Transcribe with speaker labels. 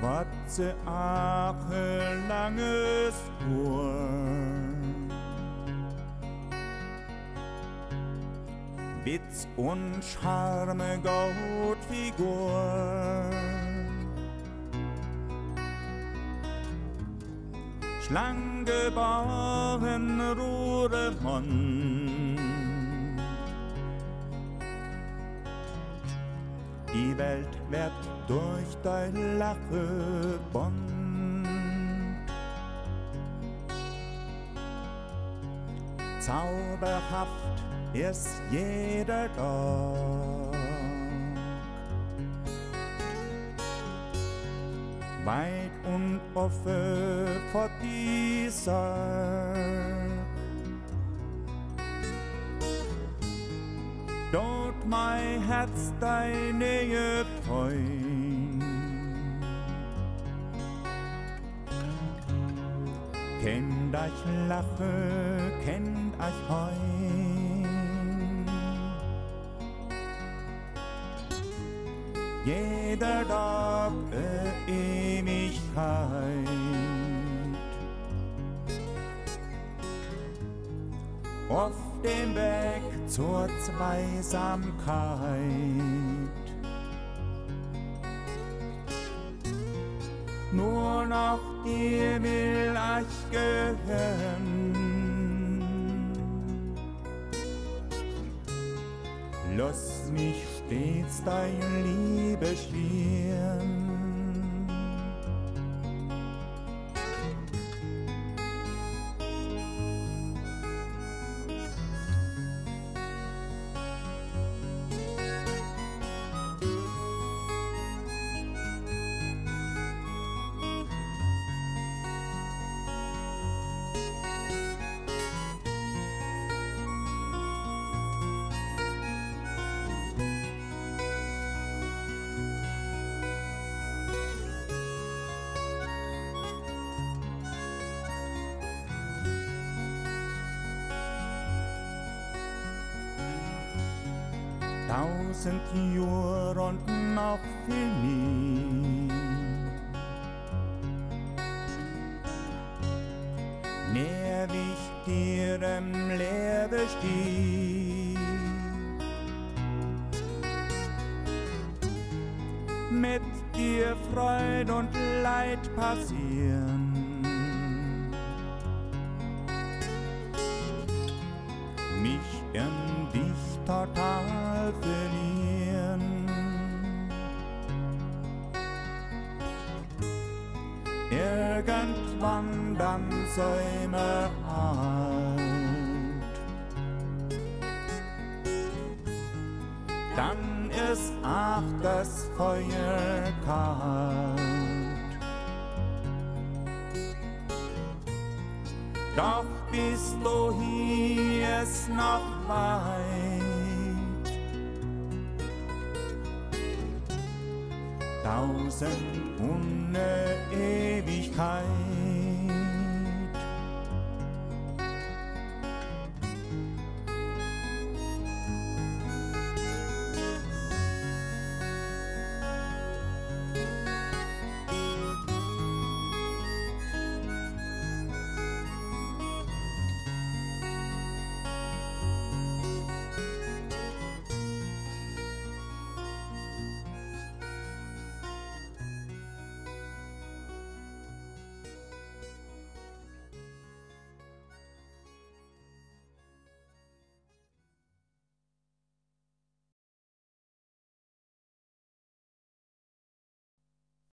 Speaker 1: schwarze Ache, langes Haar. Witz und Charme, Goldfigur. Schlank geboren, rote Mund. Die Welt wird durch dein Lache bunt. Zauberhaft ist jeder Tag. Weit und offen vor dieser. Dort mein Herz deine Freund. Kennt euch Lache, kennt euch Heun. Jeder Tag Ewigkeit. Auf dem Weg zur Zweisamkeit. Nur noch dir will ich gehören. Lass mich stets deine Liebe schwirren. Tausend Jahre und noch viel mehr. Näher wie ich dir im Leben stehe. Mit dir Freude und Leid passieren. Mich in dich total verlieren. Irgendwann dann sei mir alt. Dann ist auch das Feuer kalt. Doch bis hier ist noch weit. Tausend und eine Ewigkeit.